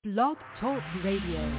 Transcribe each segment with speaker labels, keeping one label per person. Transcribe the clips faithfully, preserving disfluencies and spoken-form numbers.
Speaker 1: Blog Talk Radio.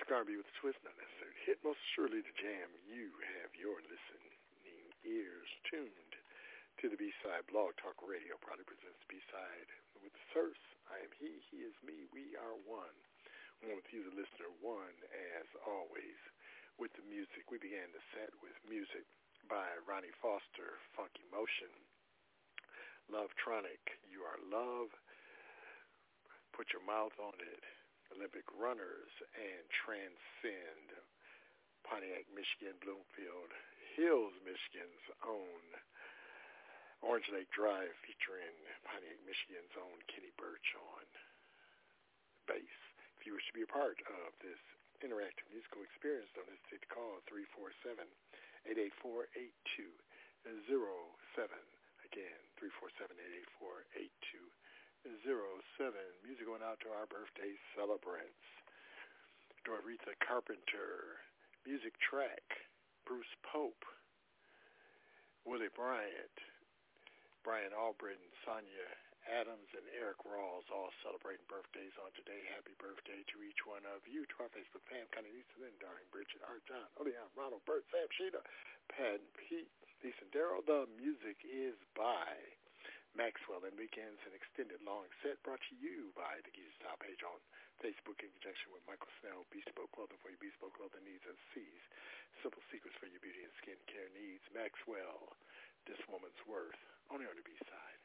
Speaker 2: Classic R and B with a twist, not necessarily hit, most surely the jam. You have your listening ears tuned to the B-Side Blog Talk Radio. Proudly presents the B-Side with the Source. I am he, he is me, we are one. One with you, the listener, one as always. With the music, we began the set with music by Ronnie Foster, Funky Motion, Lovetronic, You Are Love, Put Your Mouth on It, Olympic Runners, and Transcend, Pontiac, Michigan, Bloomfield Hills, Michigan's own Orange Lake Drive, featuring Pontiac, Michigan's own Kenny Birch on bass. If you wish to be a part of this interactive musical experience, don't hesitate to call three four seven, eight eight four, eight two zero seven. Again, three four seven, eight eight four, eight two zero seven. Music going out to our birthday celebrants. Doretha Carpenter. Music track, Bruce Pope, Willie Bryant, Brian Albritton, Sonia Adams, and Eric Rawls, all celebrating birthdays on today. Happy birthday to each one of you. To our Facebook fam, Connie Easton, Lynn, Darling, Bridget, Art John, Oleon, Ronald, Bert, Sam, Sheena, Pat, Pete, Lisa, and Daryl. The music is by Maxwell and Weekends, an extended long set brought to you by the Geezer Style page on Facebook in conjunction with Michael Snell, Bespoke Clothing for your bespoke clothing needs and sees. Simple secrets for your beauty and skin care needs. Maxwell, This Woman's Worth, only on the B-Side.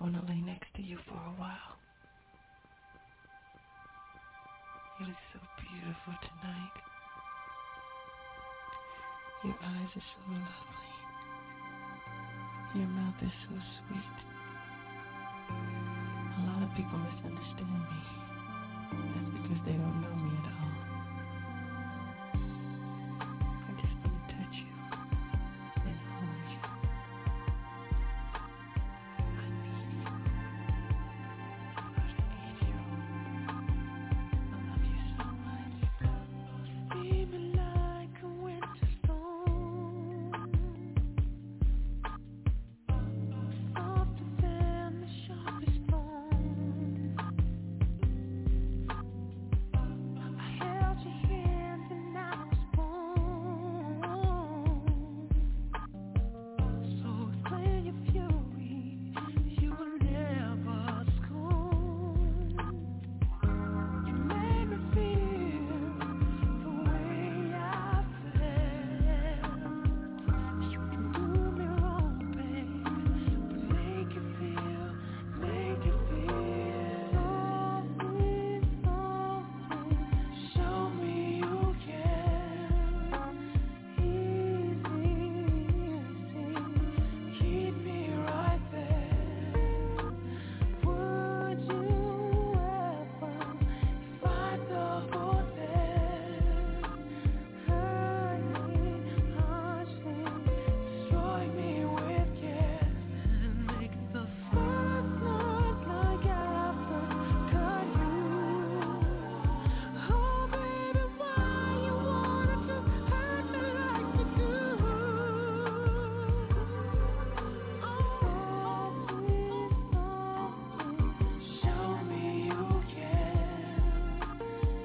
Speaker 3: want to lay next to you for a while. You look so beautiful tonight. Your eyes are so lovely. Your mouth is so sweet. A lot of people misunderstand me. That's because they don't know me at all. I just want to touch you and hold you. I need you. I need you. I love you so much. Steaming like a winter storm, softer than the sharpest thorn. I held your hands and I was born. So explain your fury, you will never scorn. You made me feel the way I felt. You can do me wrong, babe, but make it feel, make it feel. Softly, softly, show me you can. Easy, easy, keep me right there. Would you ever, if I double dare, hurt me harshly, destroy me with care, and make the first night like after you? Oh baby, why you wanna just hurt me like you do? Oh, please, softly, show me you can.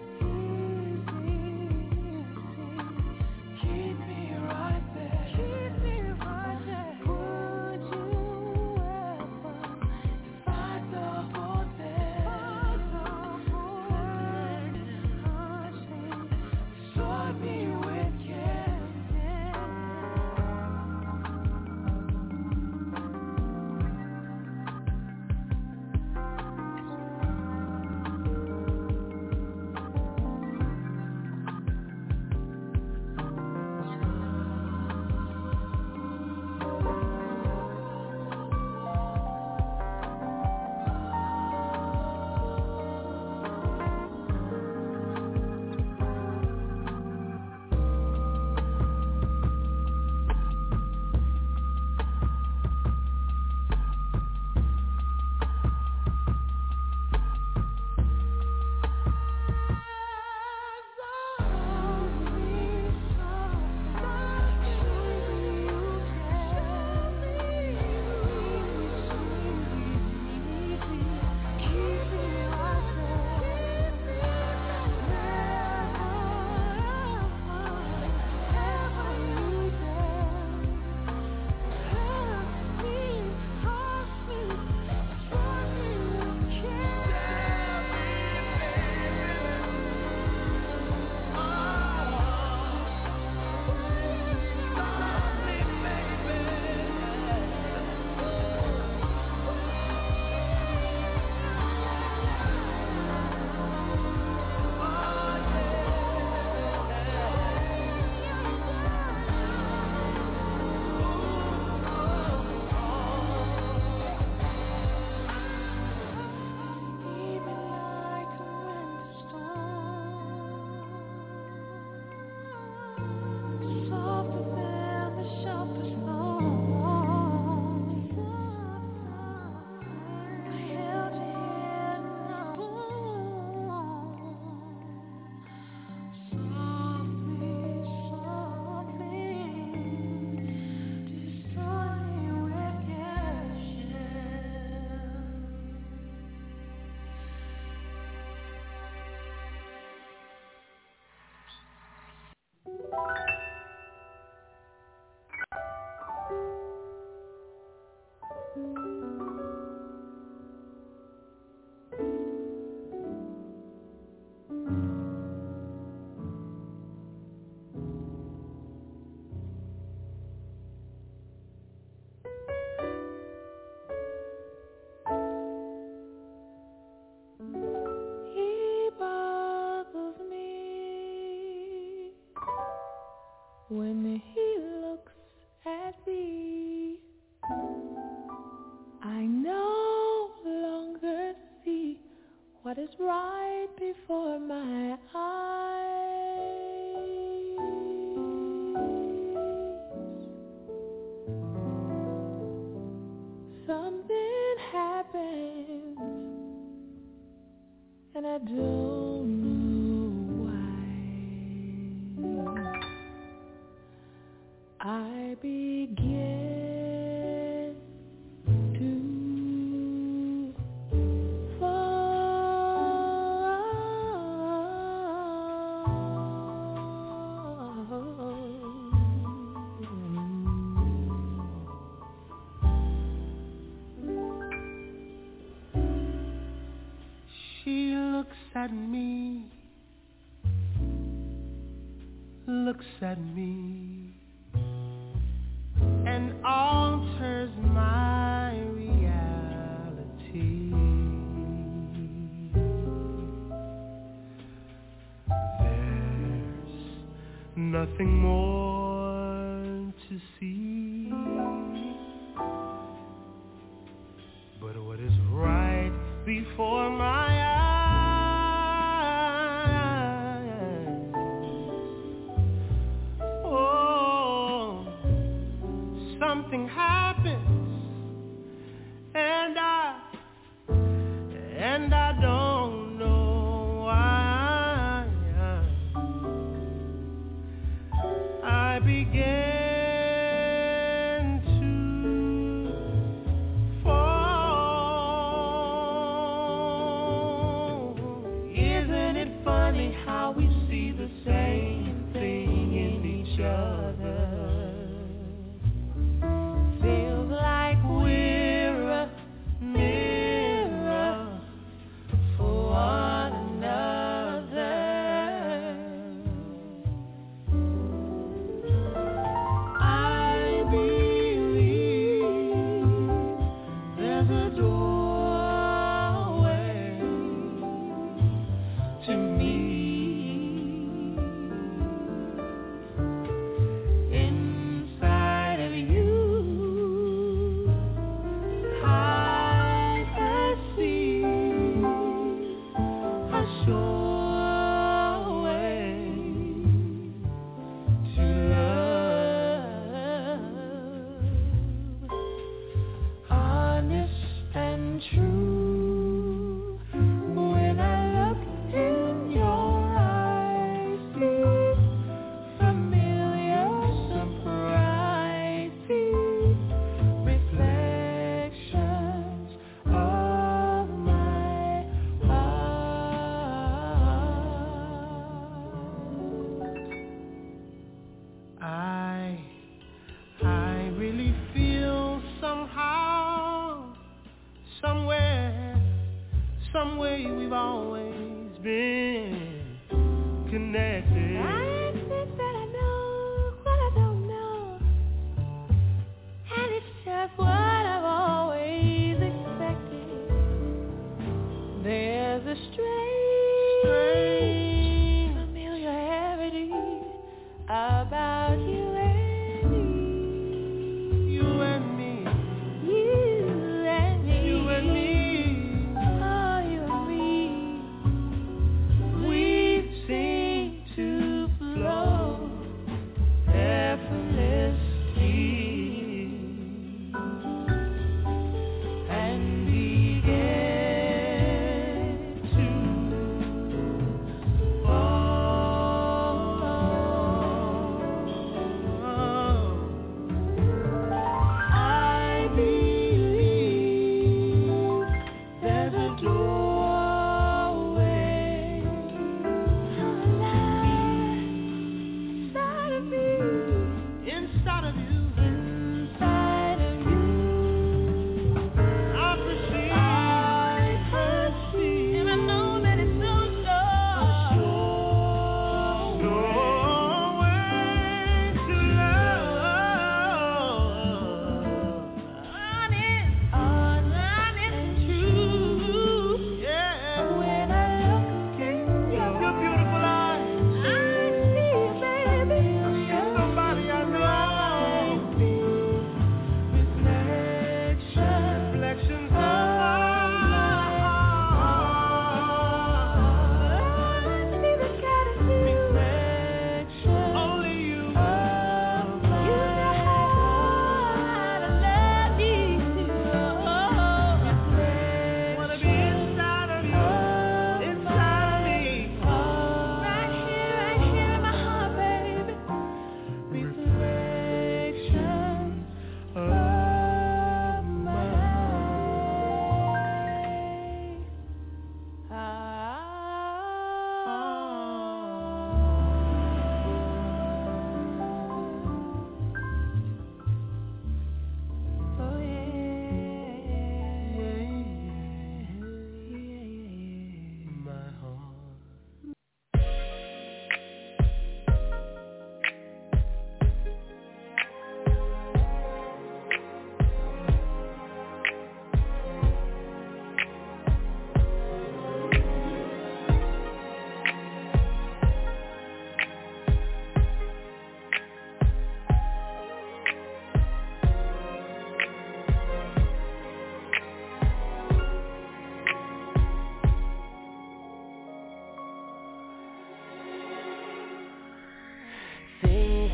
Speaker 3: Easy, easy, keep me right there. Keep me right there. Would you ever, if I double dare, hurt me harshly, destroy me with care? when he looks at me, I no longer see what is right before my eyes. Something happens, and I don't know why. I begin to
Speaker 4: She looks at me, looks at me, and alters my reality. There's nothing more to see but what is right before my eyes. Oh, something happens, and I, and I don't know why. I began how we see the same thing in each other. Feels like we're a mirror for one another. I believe there's a doorway to me.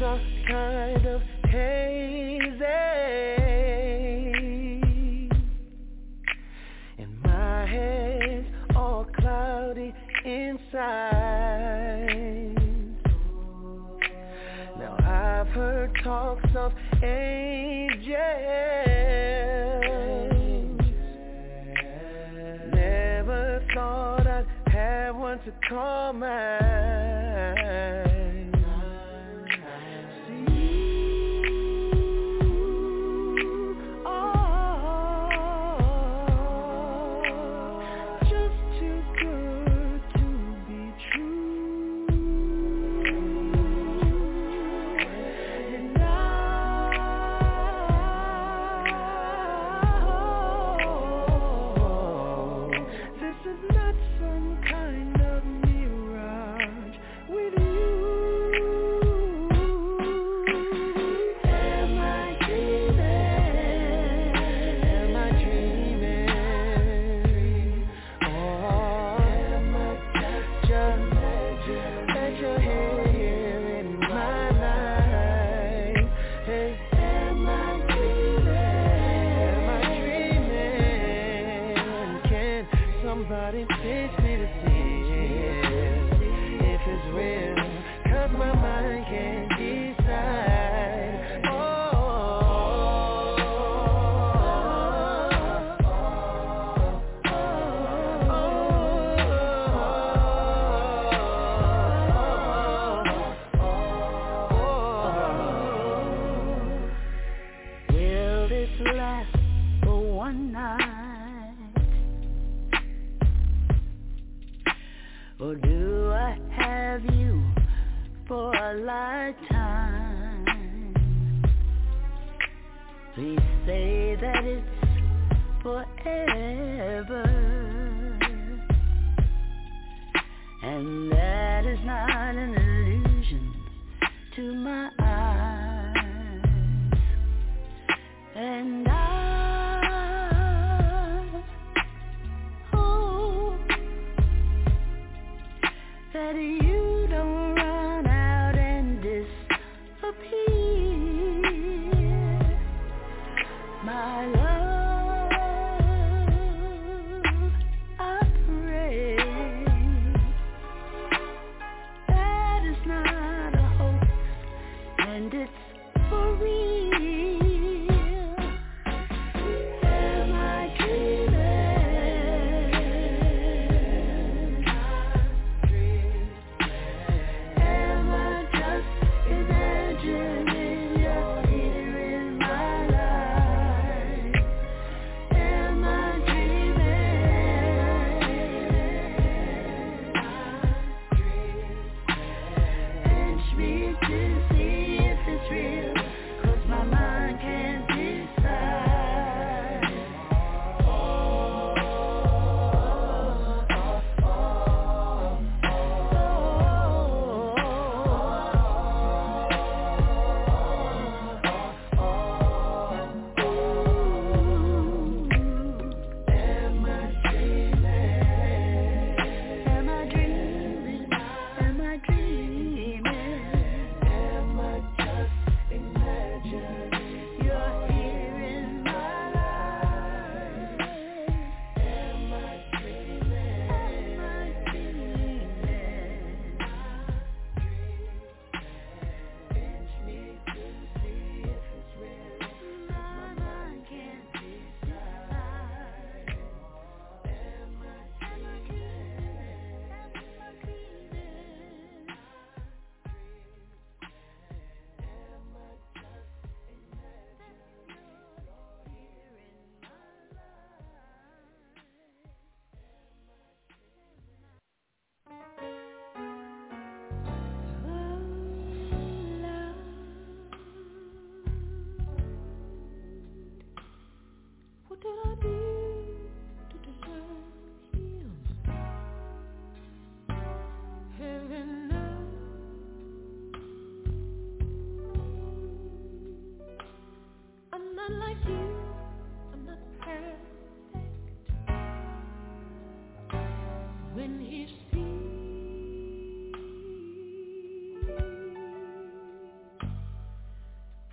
Speaker 5: are kind of hazy, and my head's all cloudy inside. Now I've heard talks of angels, never thought I'd have one to call mine.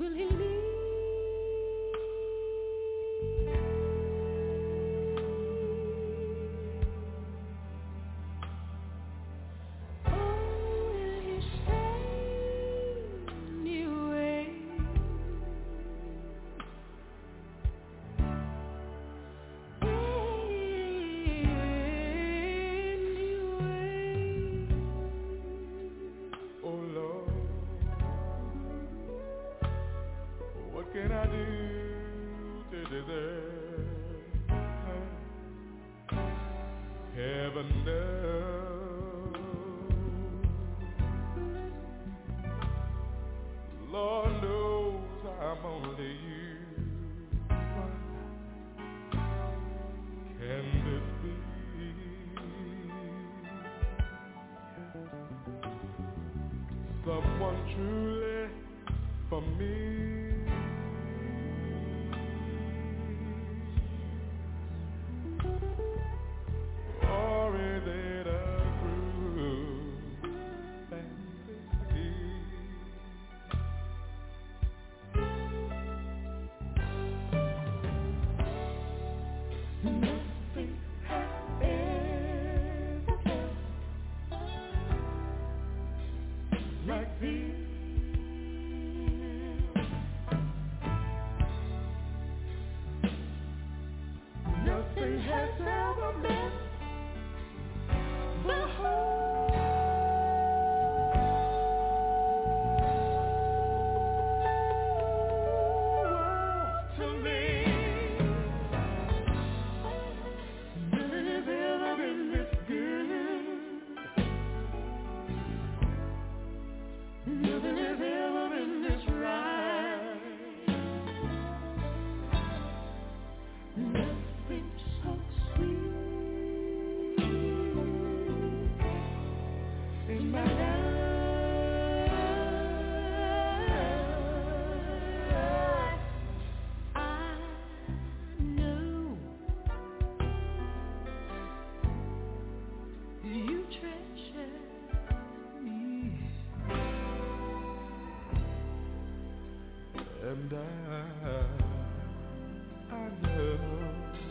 Speaker 3: will he leave?
Speaker 6: And I, I know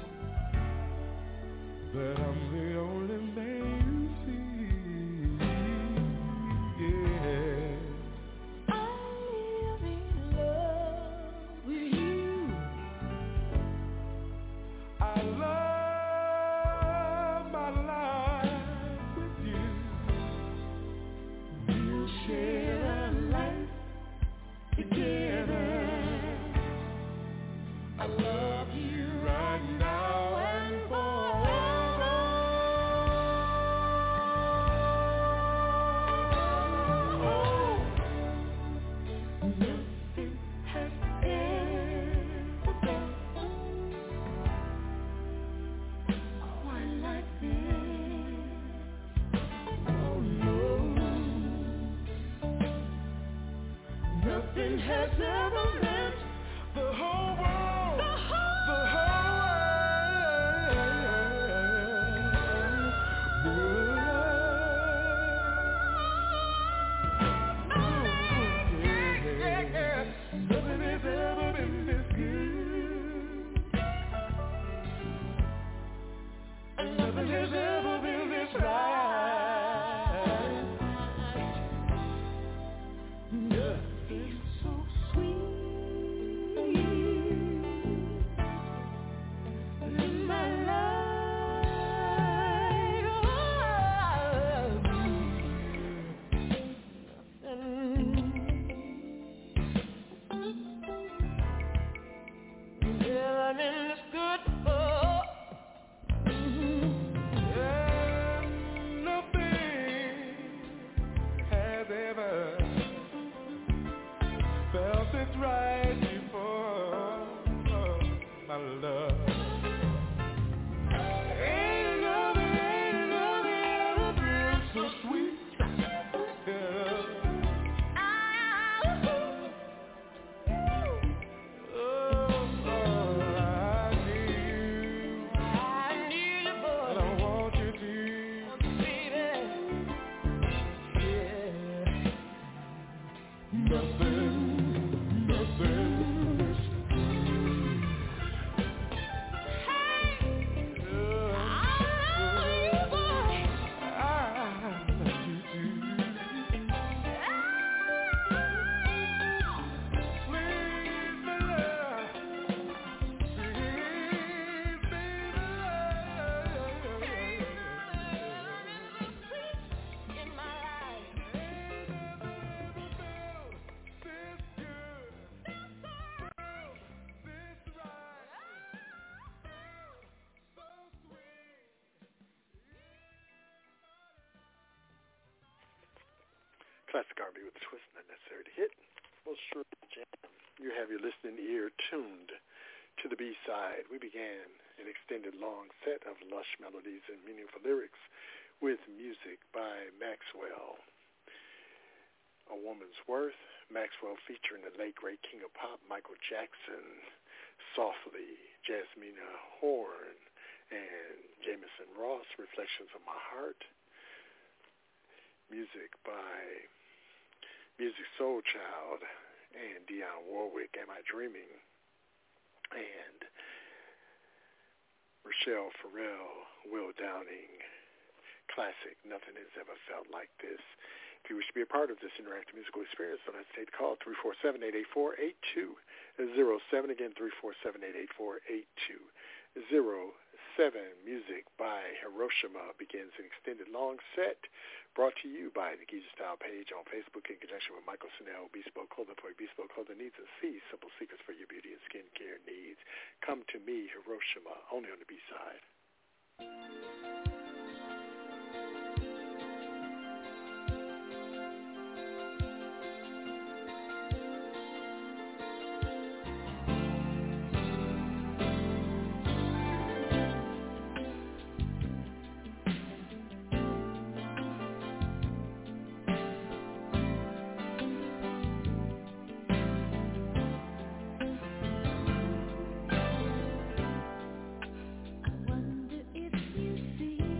Speaker 6: that I'm the only man you see. Yeah.
Speaker 3: I live in love with you.
Speaker 6: I love my life with you.
Speaker 3: We'll share a life together.
Speaker 6: I love you right now and forever.
Speaker 3: Oh, nothing has ever been quite like this. Oh no, nothing has ever meant
Speaker 6: The whole world.
Speaker 3: Nothing so sweet.
Speaker 2: Classic R and B with a twist, not necessary to hit. Well, sure, jam. You have your listening ear tuned to the B-side. We began an extended long set of lush melodies and meaningful lyrics with music by Maxwell. A Woman's Worth, Maxwell featuring the late great king of pop, Michael Jackson, Softly, Jasmina Horn, and Jameson Ross, Reflections of My Heart. Music by Music Soul Child and Dionne Warwick, Am I Dreaming? And Rochelle Farrell, Will Downing, classic, Nothing Has Ever Felt Like This. If you wish to be a part of this interactive musical experience, don't hesitate to call three four seven, eight eight four, eight two zero seven. Again, three four seven, eight eight four, eight two zero seven. Music by Hiroshima begins an extended long set brought to you by the Giza Style page on Facebook in conjunction with Michael Snell, Bespoke Clothing for your Bespoke Clothing needs, and C, Simple Secrets for your beauty and skincare needs. Come to me, Hiroshima, only on the B-side.
Speaker 3: I wonder if you see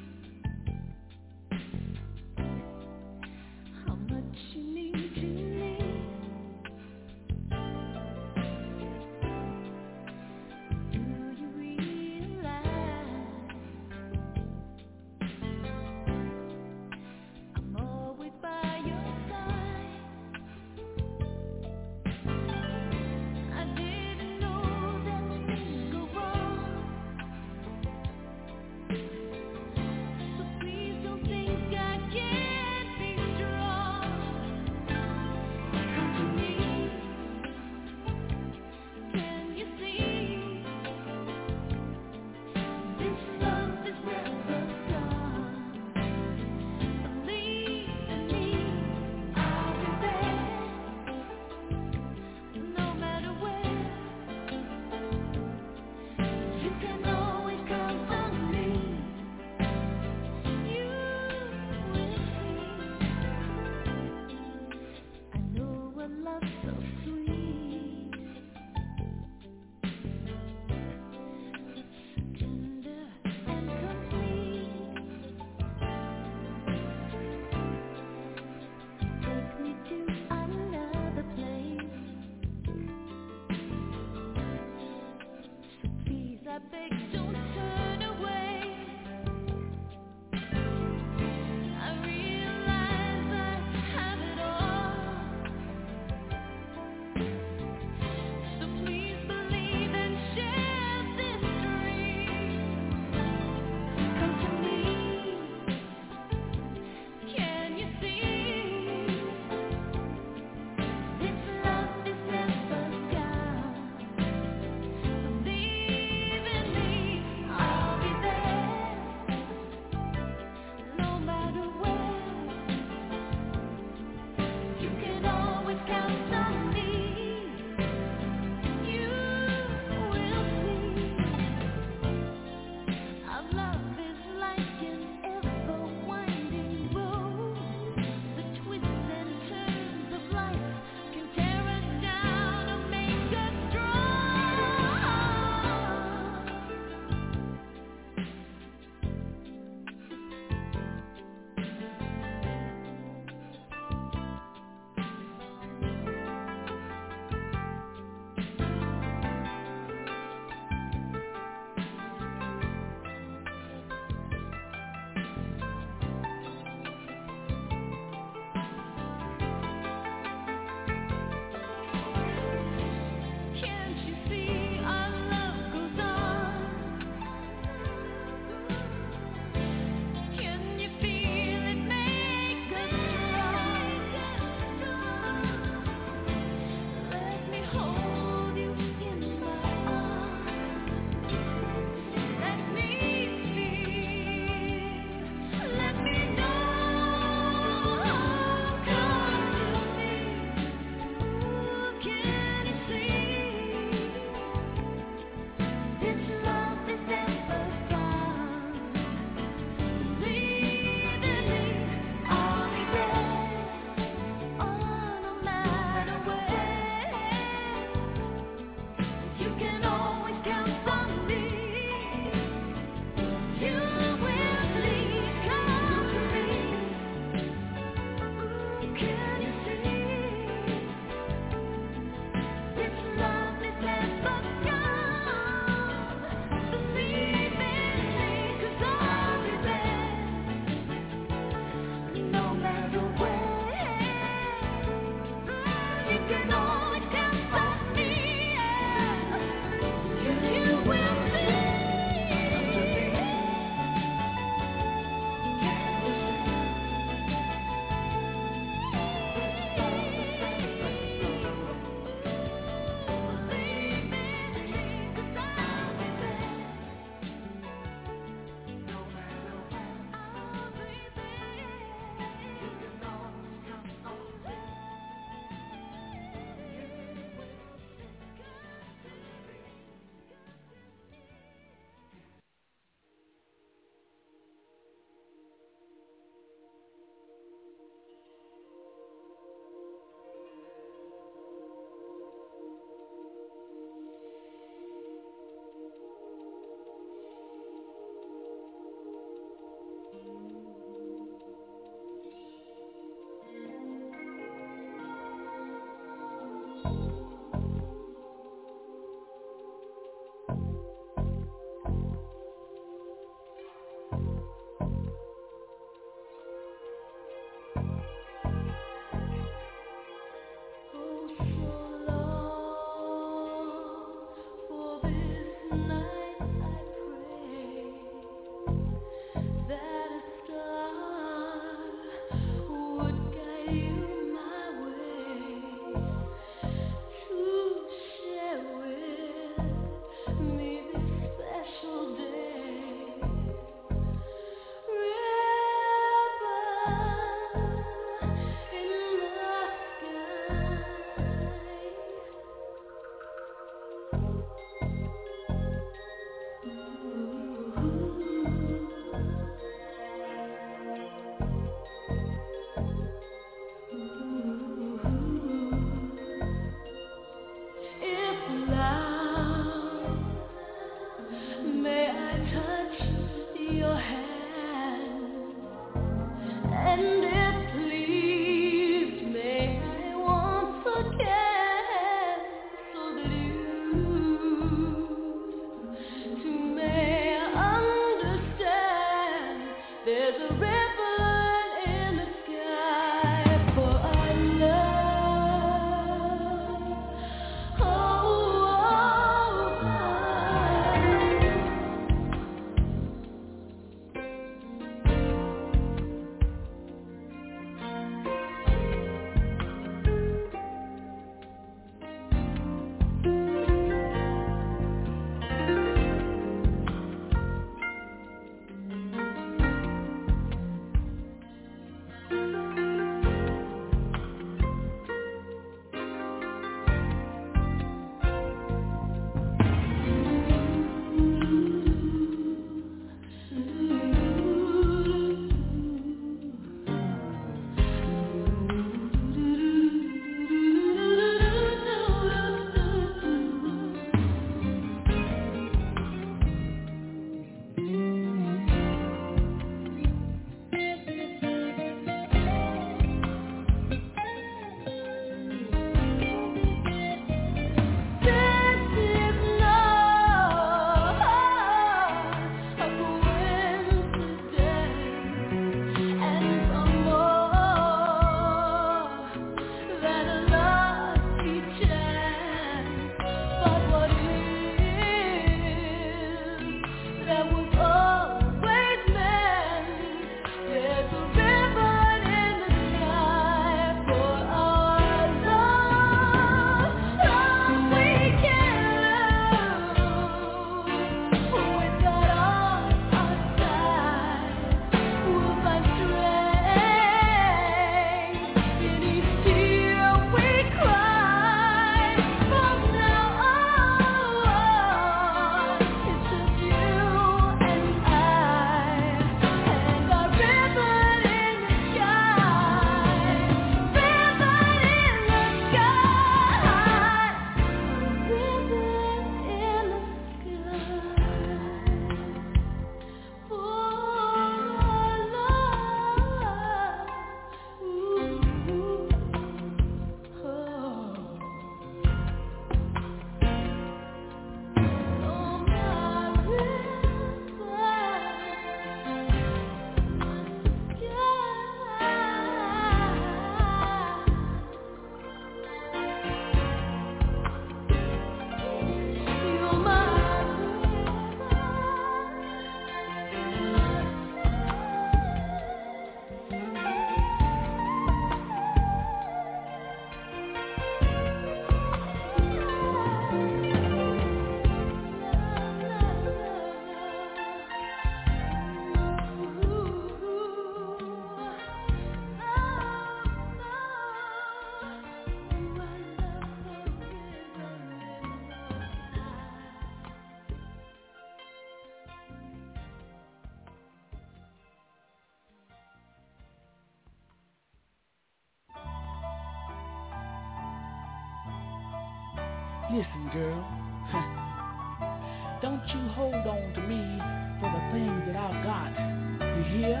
Speaker 7: Listen, girl, don't you hold on to me for the things that I've got. You hear?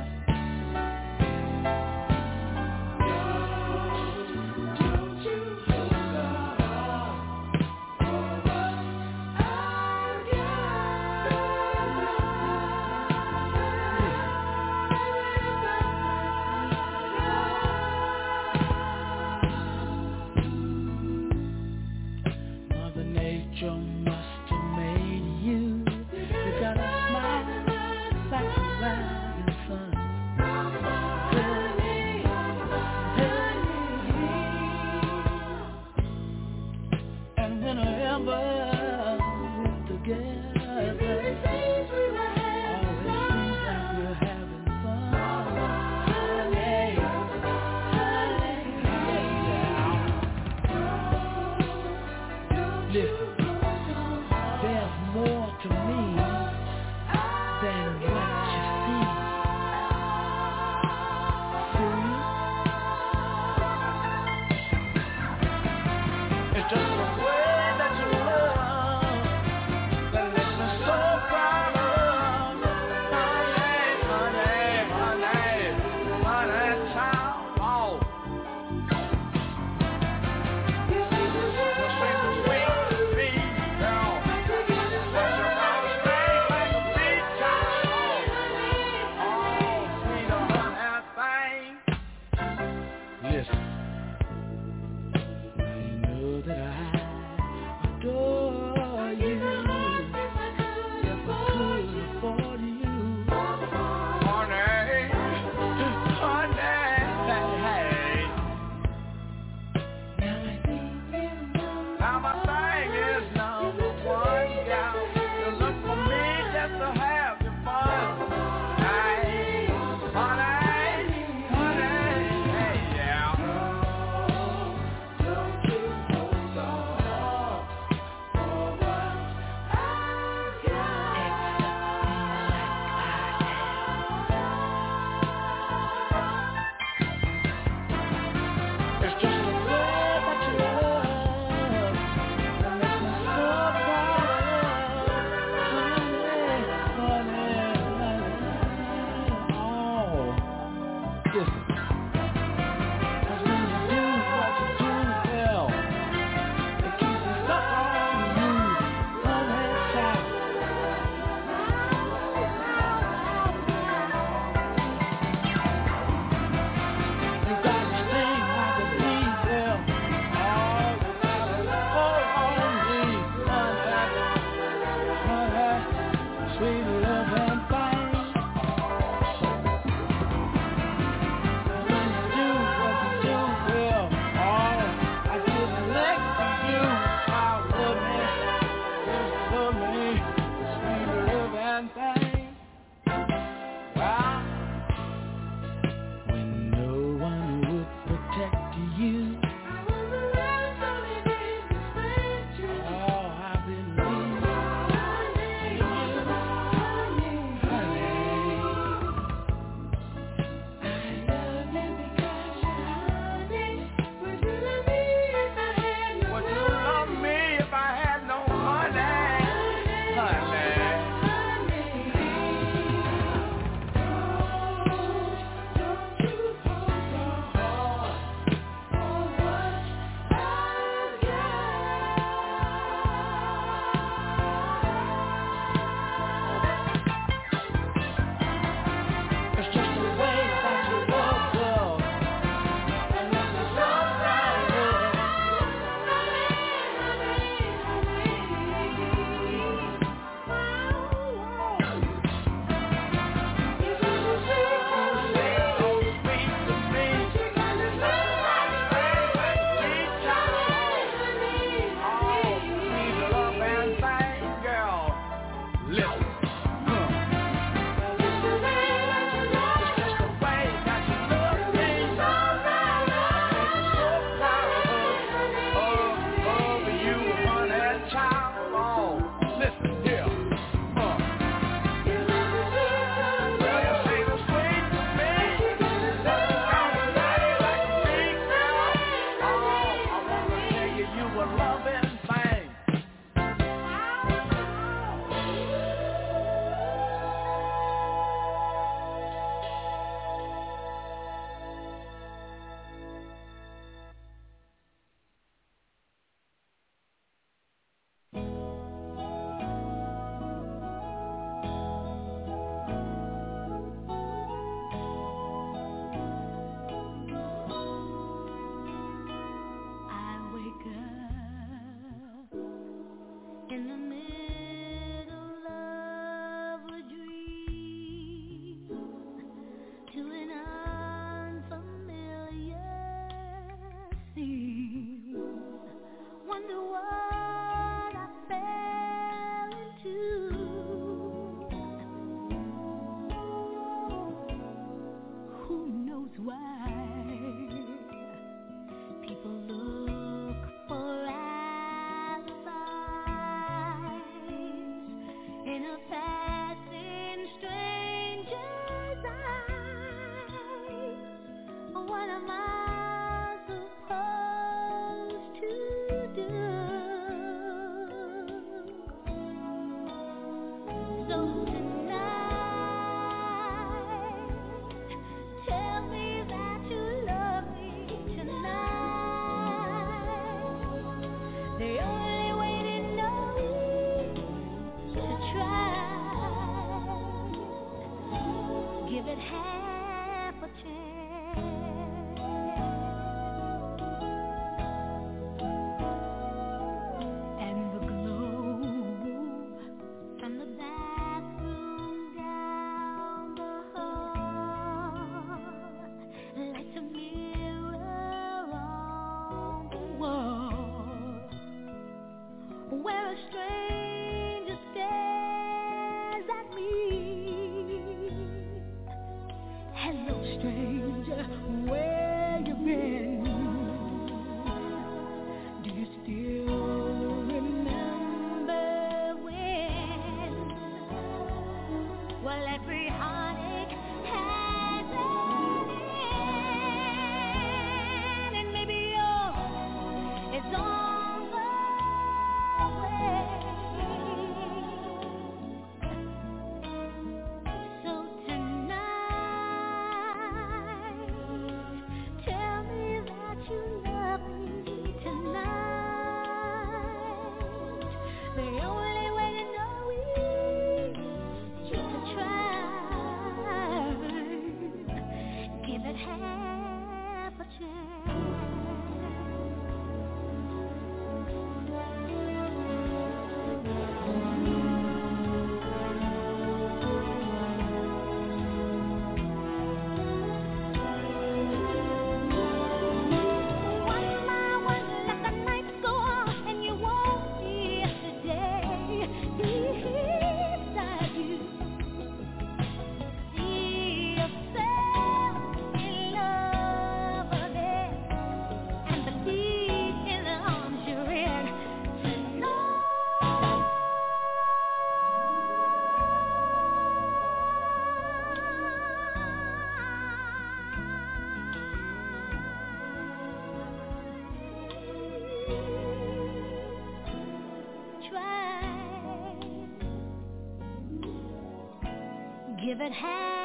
Speaker 3: Give it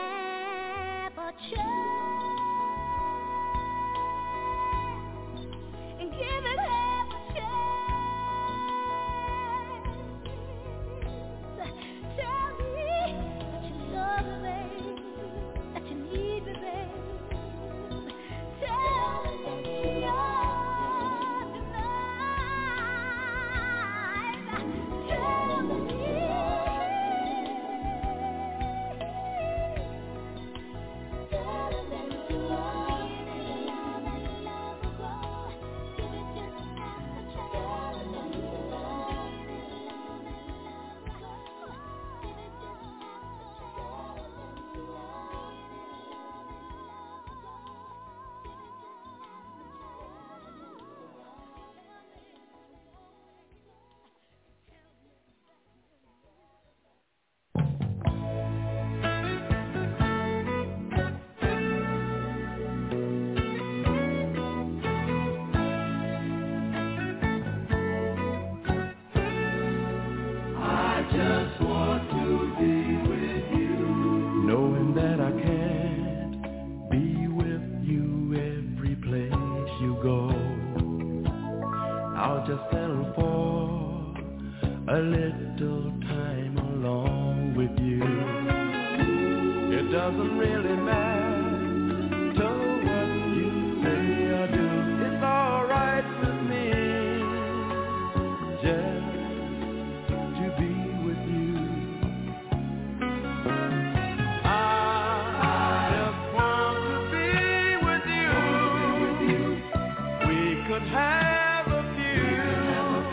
Speaker 3: half a chance and give it half a chance. Tell me that you love me, babe, that you need me, babe. Tell me that you're tonight. Tell me.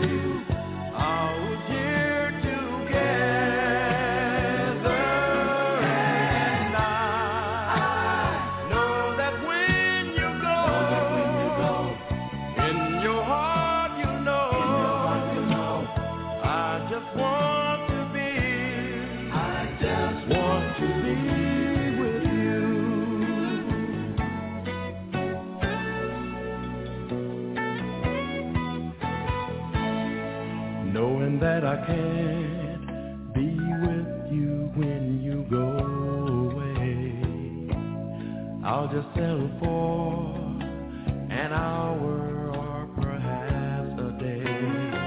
Speaker 8: That I can't be with you when you go away. I'll just settle for an hour or perhaps a day.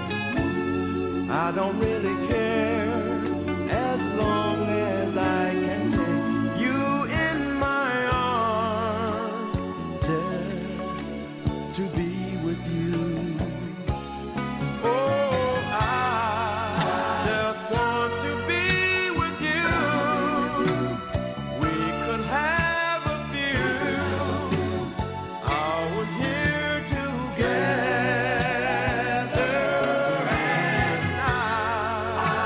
Speaker 8: I don't really care as long as I can take you in my arms just to be with you. Oh,
Speaker 3: I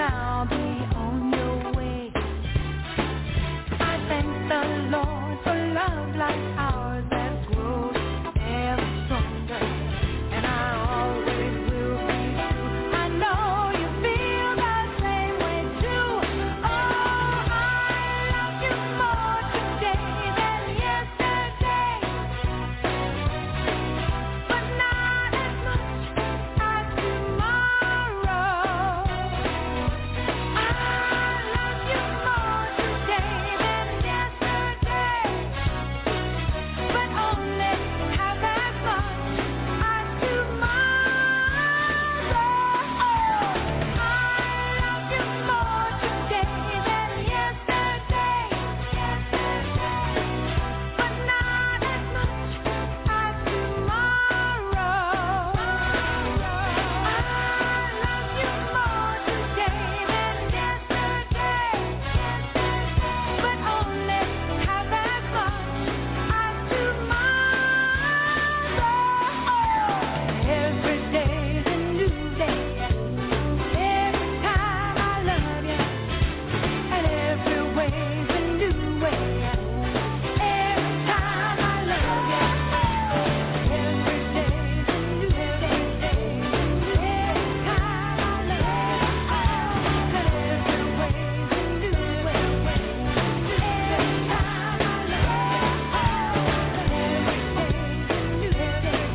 Speaker 3: now be on your way. I thank the Lord for love like ours that grows ever stronger, and I always will be true. I know you feel the same way too. Oh, I love you more today than yesterday, but not as much as tomorrow. I love you more today than yesterday, but only half as much as tomorrow. I love you more today than yesterday, but not as much as tomorrow. I love you more today than yesterday, but only half as much as tomorrow. Every day's a new day. Every time I love you, and every way's a new way. Every time I love you, every day's a new day. Every time I love you, and every way's a new way. Every time I love you, every day's a new day.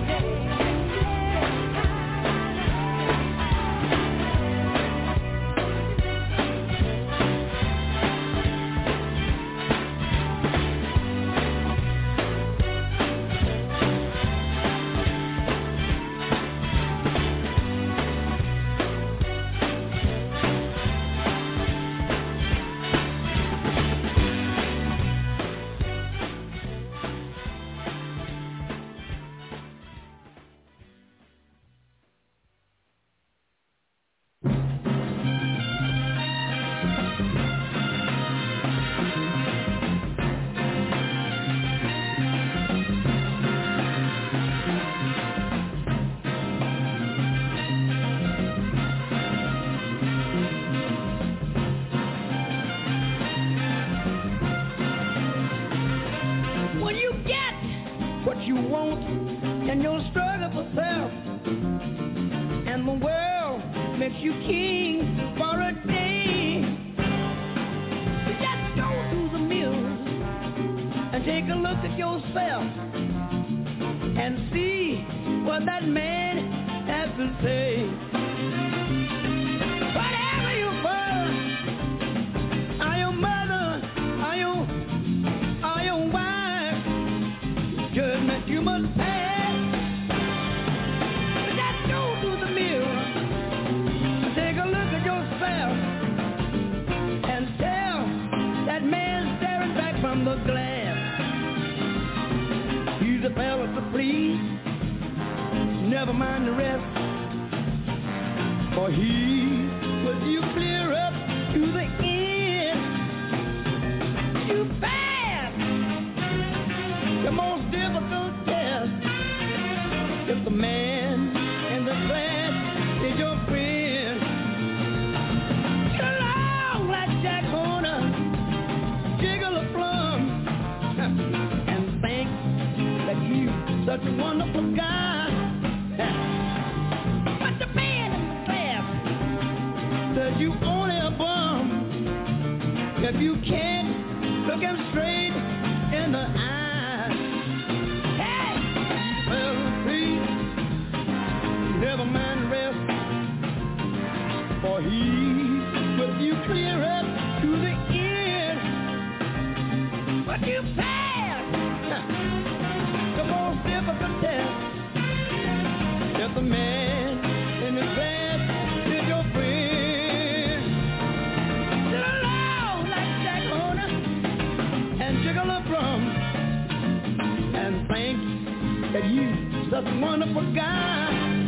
Speaker 5: When you get what you want and your struggle for self, and the world makes you king for a day, you just go to the mirror and take a look at yourself and see what that man has to say. Whatever you father, are your mother, are your, are your wife, judgment you must pass. Just go to the mirror, take a look at yourself, and tell that man staring back from the glass, he's a fella to please, never mind the rest, for he will you clear up to the end. You pass the most difficult test if the man in the glass is your friend. Get along like Jack Horner, jiggle a plum, and think that you're such a wonderful guy. But the man in the glass says you only a bum if you can't look him straight in the eye. Hey, well, please, never mind the rest, for he will you clear up to the end. But you pass the most difficult test if the man in the glass is your friend. Sit along like Jack Horner and jiggle a drum and think that you're such a wonderful guy.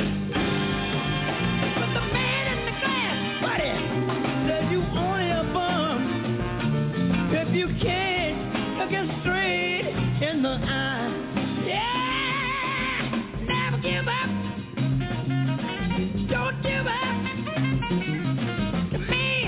Speaker 5: But the man in the glass, buddy, says you only a bum if you can't look him straight in the eye. Yeah, never give up. Don't give up to me.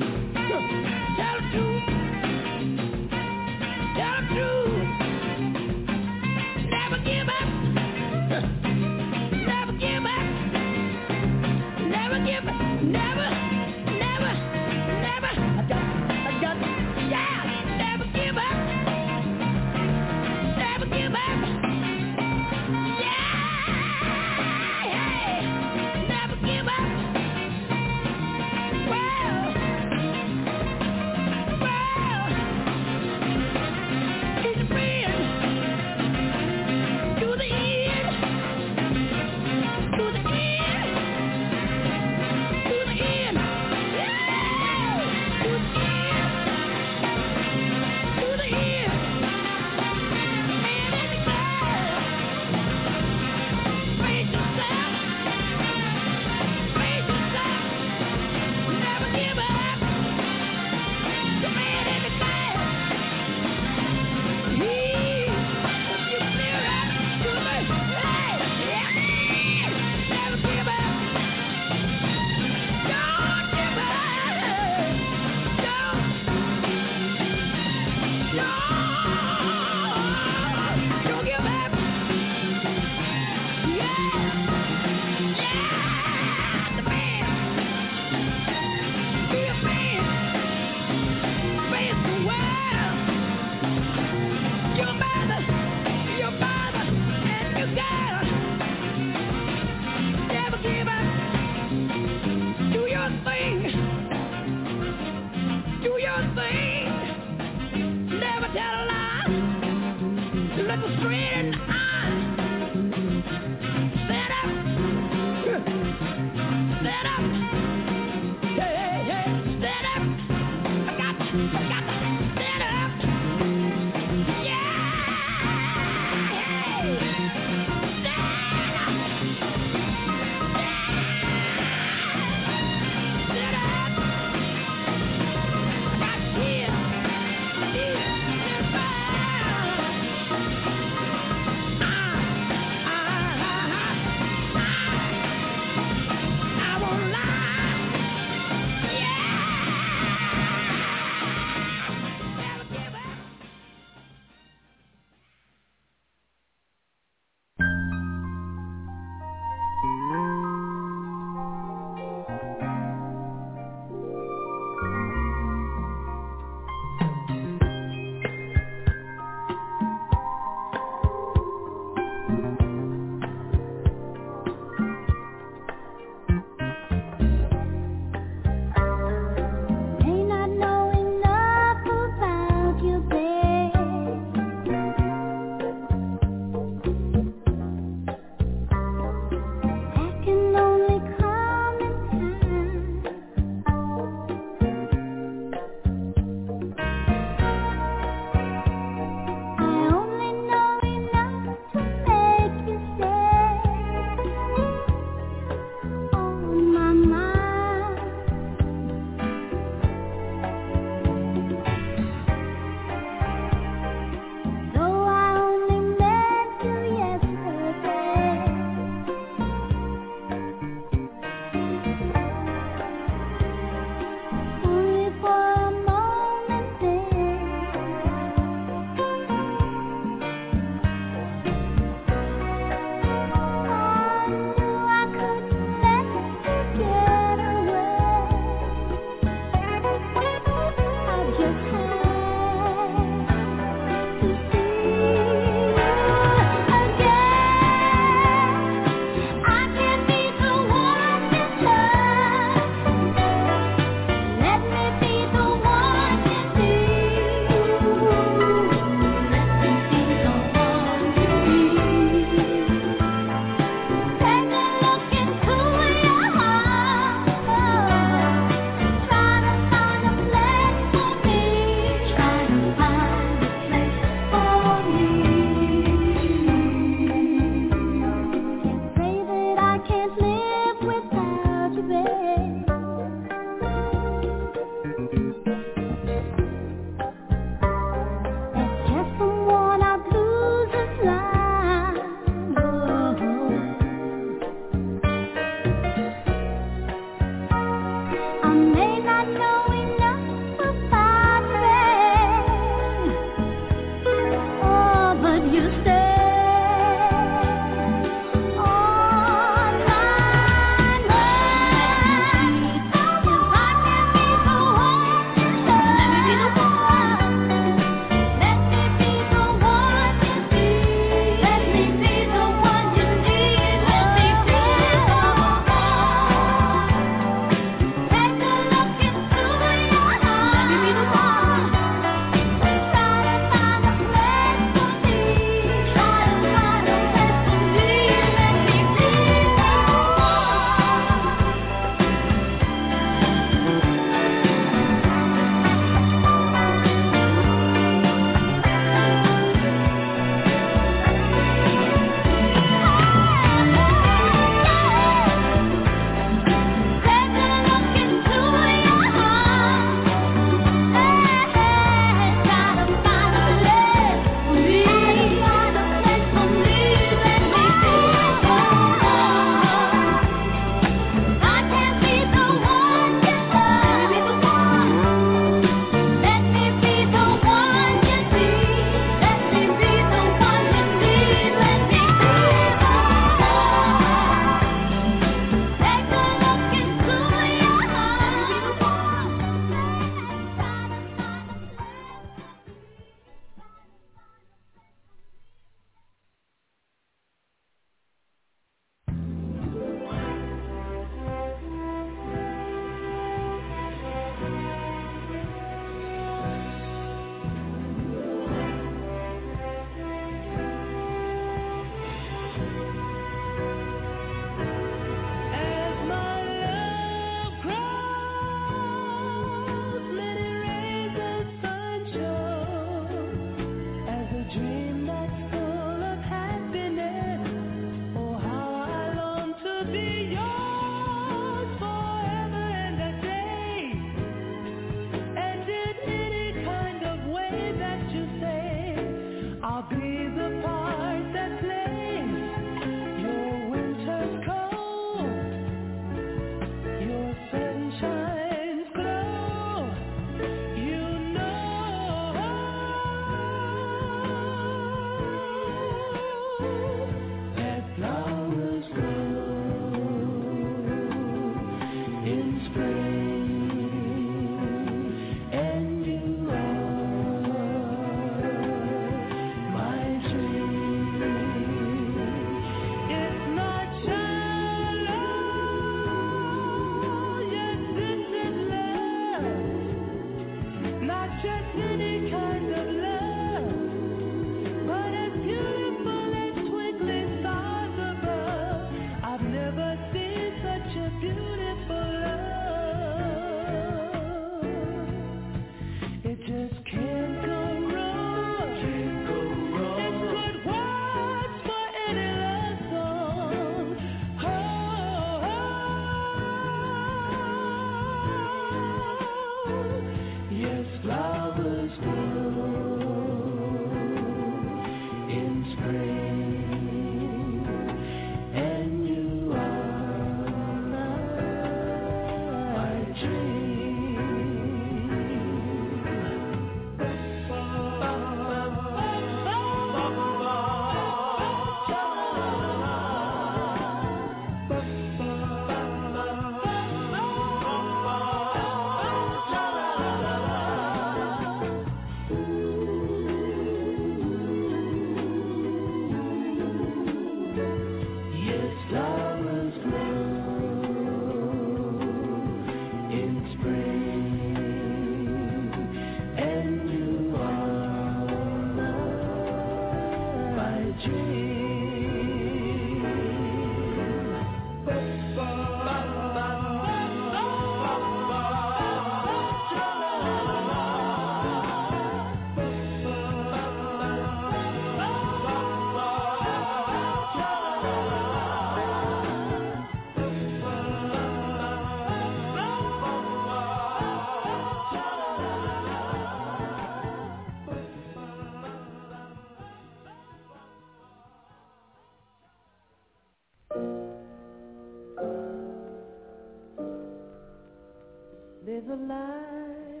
Speaker 3: a light,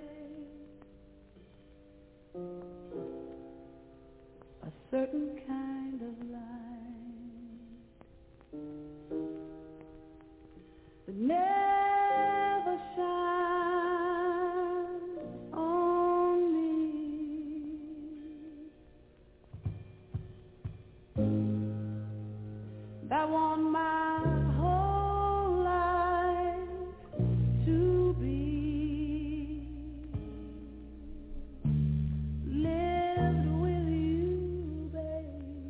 Speaker 3: a certain kind of light that never shines on me. That want my whole life to be lived with you, baby.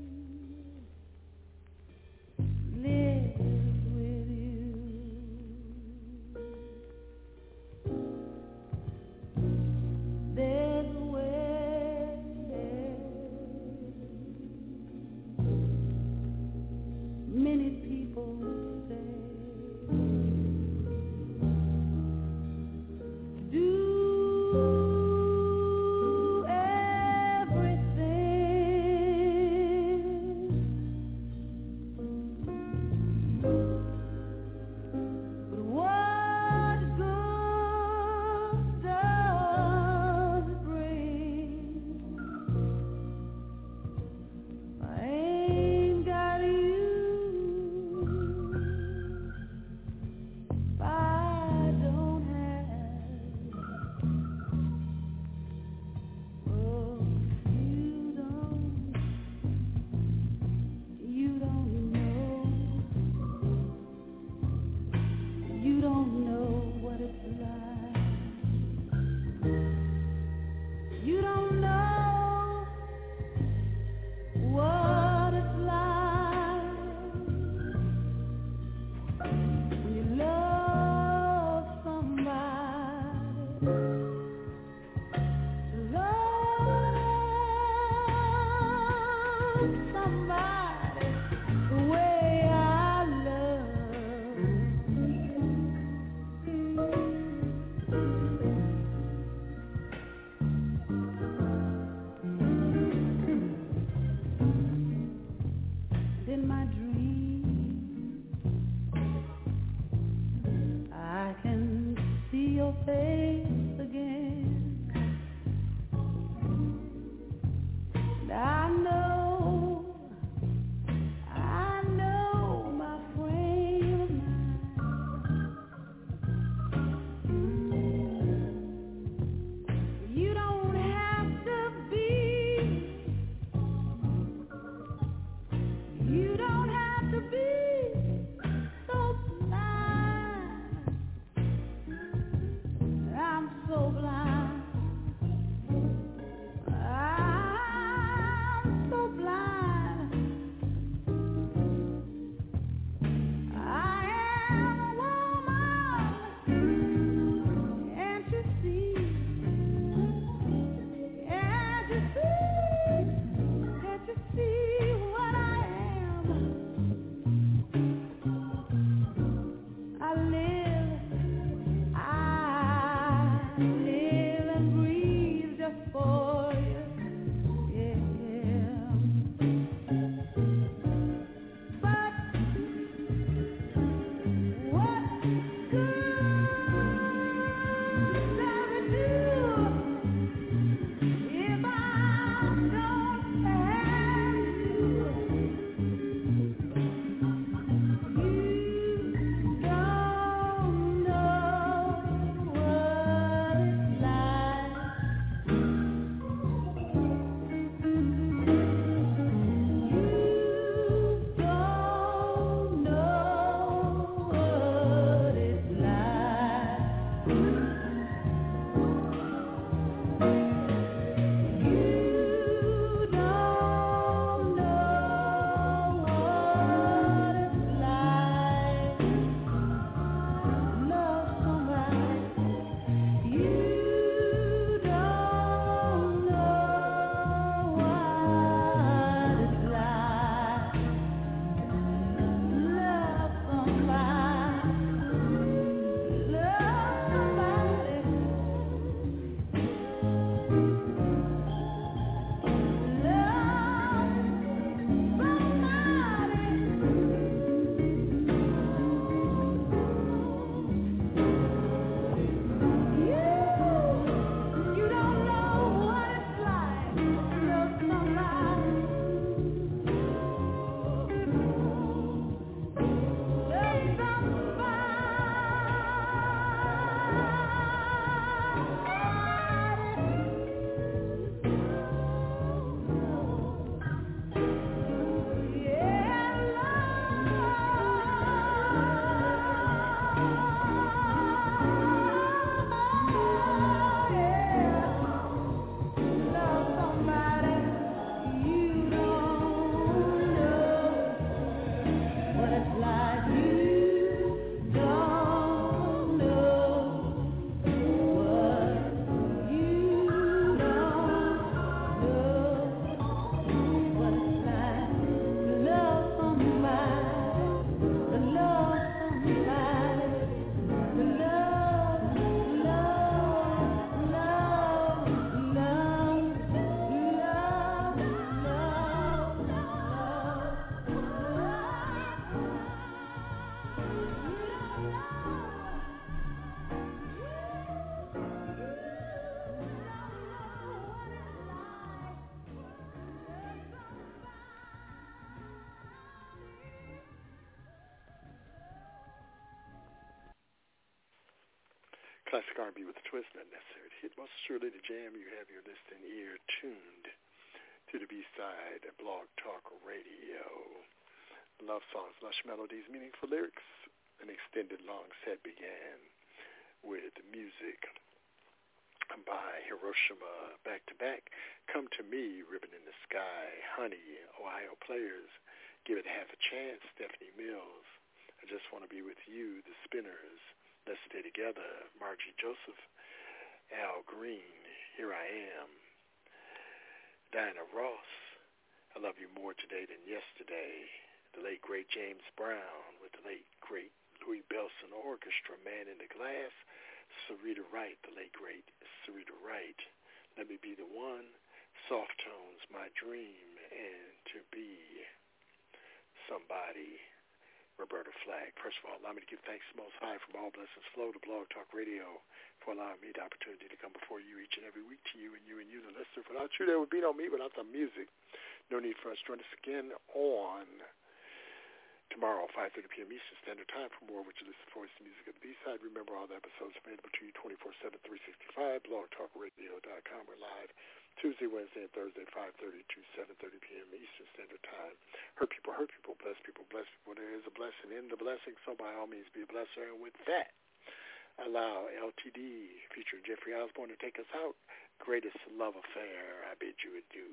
Speaker 2: Classic R and B with a twist, not necessary to hit. Most surely the jam. You have your listening ear tuned to the B-side at Blog Talk Radio. Love songs, lush melodies, meaningful lyrics. An extended long set began with music by Hiroshima back-to-back. Come to Me, Ribbon in the Sky, Honey, Ohio Players, Give It Half a Chance, Stephanie Mills, I Just Want to Be With You, The Spinners, Let's Stay Together, Margie Joseph, Al Green, Here I Am, Diana Ross, I Love You More Today Than Yesterday, the late, great James Brown with the late, great Louis Bellson Orchestra, Man in the Glass, Sarita Wright, the late, great Sarita Wright, Let Me Be the One, Soft Tones, My Dream, and To Be Somebody, Roberta Flack. First of all, allow me to give thanks to Most High from all blessings flow to Blog Talk Radio for allowing me the opportunity to come before you each and every week to you and you and you, the listener. Without you, there would be no me. Without the music, no need for us to join us again on tomorrow, five thirty p.m. Eastern Standard Time for more, which is the voice of music of the B-side. Remember, all the episodes available to you twenty-four seven, three sixty-five, blog talk radio dot com. We're live Tuesday, Wednesday, and Thursday, five thirty to seven thirty p.m. Eastern Standard Time. Hurt people, hurt people, bless people, bless people. There is a blessing in the blessing, so by all means be a blesser. And with that, allow L T D featuring Jeffrey Osborne to take us out. Greatest love affair, I bid you adieu.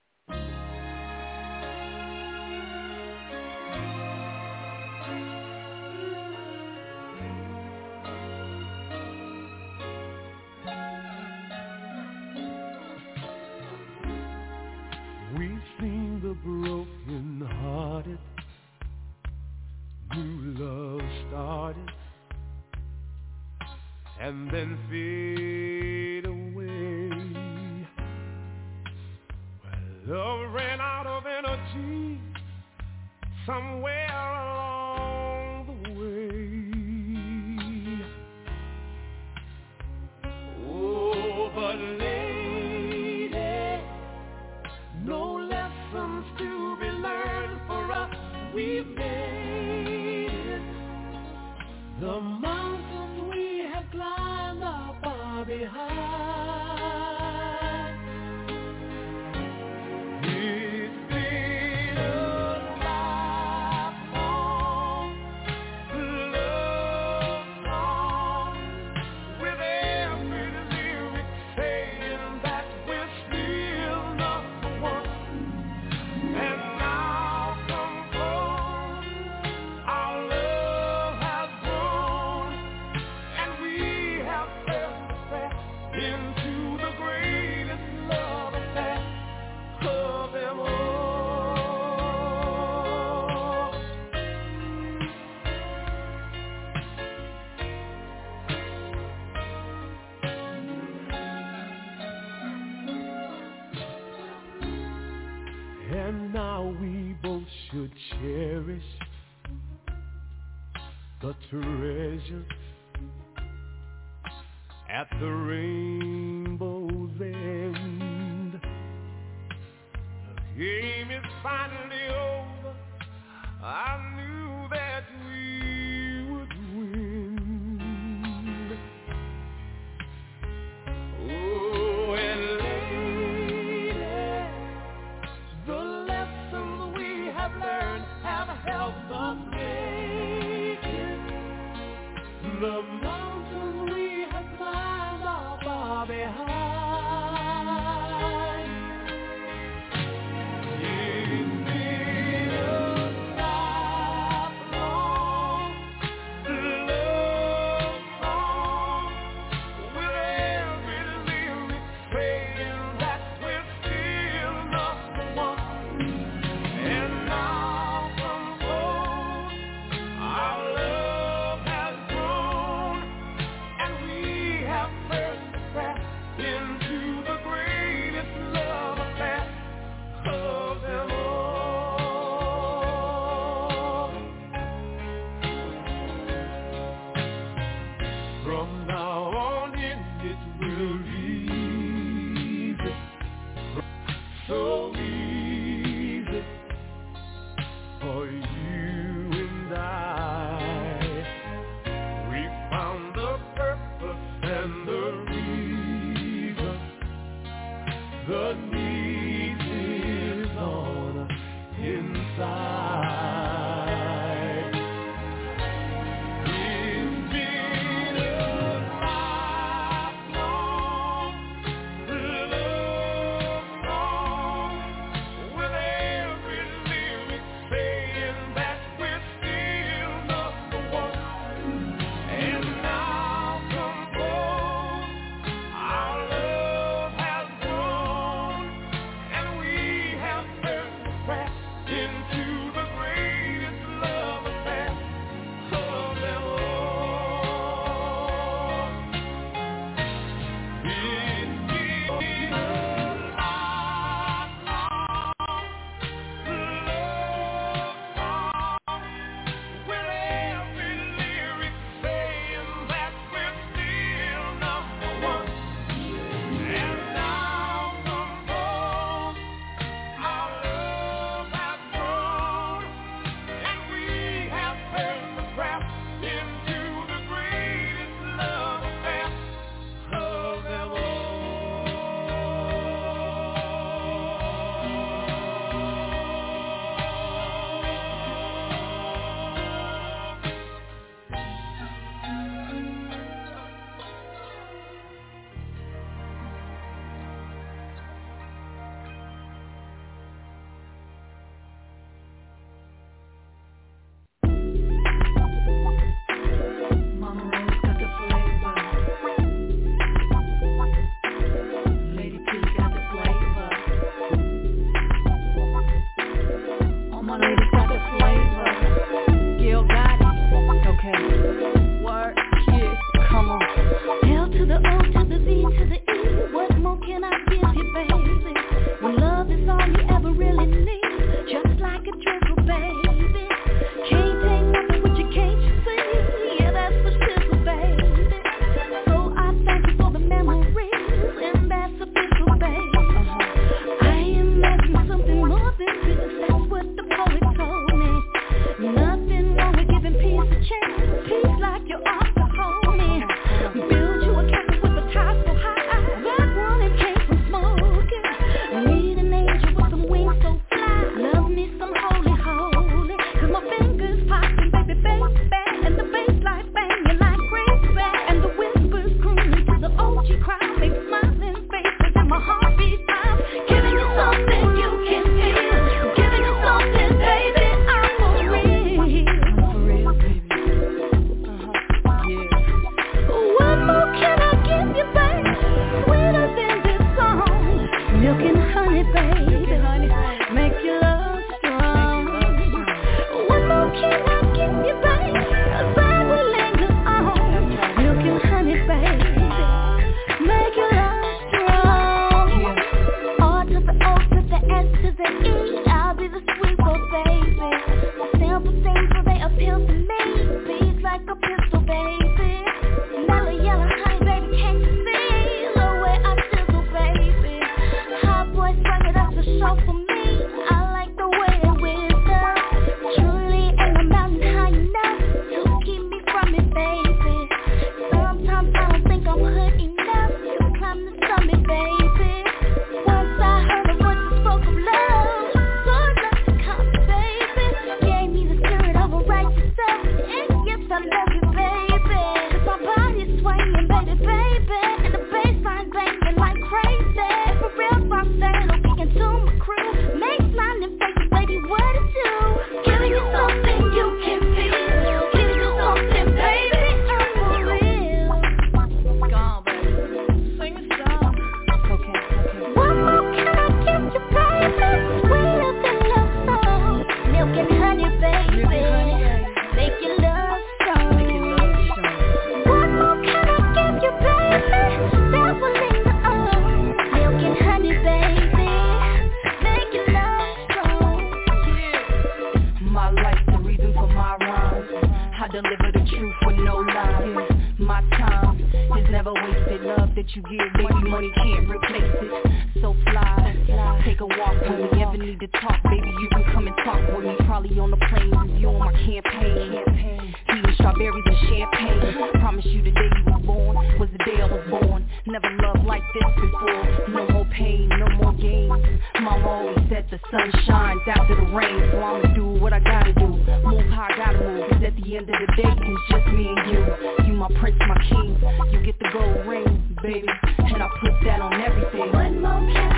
Speaker 8: We've seen the broken-hearted, new love started, and then fade away. Well, love ran out of energy somewhere along the way. Oh, but lady, no lessons to be learned for us. We've made it. The mountains we have climbed are far behind. It's been a lifelong love song with every lyric saying that we're still number one. And now come close, our love has grown, and we have felt into the greatest love affair of them all. And now we both should cherish the treasure at the rainbow's end. The game is finally over. I knew that we would win. Oh, and lady, the lessons we have learned have helped us make it. The mountains we have climbed are far behind. It's been a the need is on inside. It's been a lifelong love song with every lyric saying that we're still number one. And now compose, our love has grown, and we have turned the crack into the greatest love affair of them all. It's been a lifelong love song with every lyric saying that we're still number one. And now compose, our love has grown, and we have turned the crack into the greatest love affair of them all.
Speaker 3: Mama Rose got the flavor. Lady P got the flavor. All my ladies got the flavor. Gil got it. Okay. Word. Yeah. Come on. L to the O to the Z to the E. What more can I give you, baby? When love is all you ever really need. Just like a drizzle, baby. Can't take nothing with you, can't you see? Yeah, that's the shizzle, baby. So I thank you for the memories, and that's official, baby. I imagine something more than this. That's what the poet told me. Nothing wrong with giving peace a chance. Peace like your arms to hold me. Build you a castle with a tie so high. That one it came from smoking. Need an angel with some wings so fly. Love me some holy, holy. Cause my fingers popping, baby, baby. And the bass like banging like crazy. And the whispers crooning to the O G crowd. Make smiling faces and my heartbeat time. Giving you something you can feel. Giving you something, baby, I'm for real. I'm for real, baby. Uh-huh, yeah. What more can I give you, baby? Sweeter than this song. Milk and honey, baby. Make your love strong. What more can I give you, baby? Cause I will linger on. Milk and honey, baby. Make your love strong. R to the O to the S to the E. I'll be the sweet boy, baby. My sample sing so they appeal to me. Beats like a pistol, baby. Mellow yellow honey, baby, can't you see the way I sizzle, baby? Hot boy swing it up the show for me. I like the way they whisper. Truly ain't a mountain high enough to keep me from it, baby. Sometimes I don't think I'm hood enough to climb the summit, baby. Once I heard a voice that spoke of love, so I love to come, baby. Gave me the spirit of a righteous self, and yes, I love you, baby. Cause my body's swaying, baby, baby. And the bassline banging like crazy. For real, I'm saying, I'm kicking to my crew. Make smiling faces, baby, what it do? Giving you something you can feel. Giving you something, baby, I'm for real. Gone, baby. Sing a song. Okay, okay. What more can I give you, baby? Sweeter than love song. Milk and honey, baby. Make your love strong. What more can I give you, baby? That will linger on. Milk and honey, baby. Make your love strong.
Speaker 9: My life, the reason for my rhymes. I deliver the truth with no lies. My time is never wasted. Love that you give, baby, money can't replace it. So fly, take a walk with me. Ever need to talk, baby, you can come and talk with me. Probably on the plane, reviewing my campaign. Eating strawberries and champagne. Promise you the day you was born was the day I was born. Never loved like this before. No more pain, no more games. Mama always said the sun shines after the rain, so I'ma do what I gotta do. Move how I gotta move, 'cause at the end of the day, it's just me and you. You my prince, my king. You get the gold ring, baby, and I put that on everything.
Speaker 3: One more time.